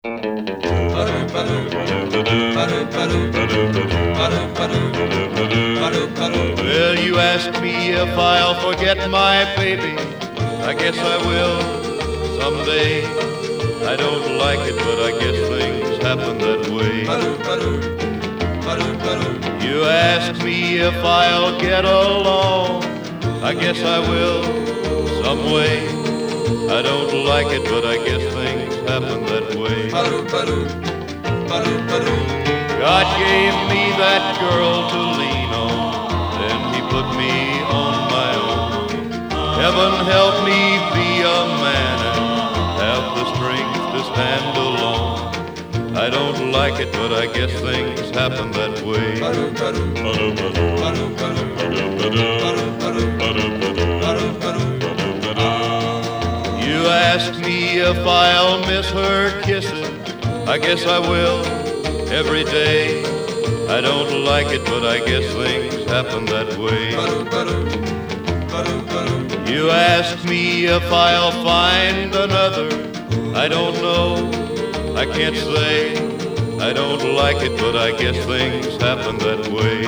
Well, you ask me if I'll forget my baby. I guess I will someday. I don't like it, but I guess things happen that way. You ask me if I'll get along. I guess I will some way. I don't like it, but I guess things happen that way. God gave me that girl to lean on, then he put me on my own. Heaven help me be a man and have the strength to stand alone. I don't like it, but I guess things happen that way. You ask me if I'll miss her kisses. I guess I will every day. I don't like it, but I guess things happen that way. You ask me if I'll find another. I don't know, I can't say. I don't like it, but I guess things happen that way.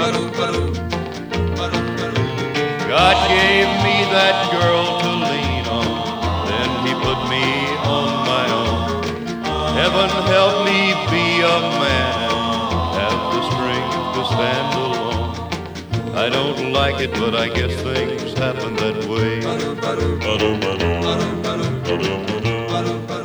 God gave me that girl to lean on, then he put me on my own. Heaven help me be a man and have the strength to stand alone. I don't like it, but I guess things happen that way.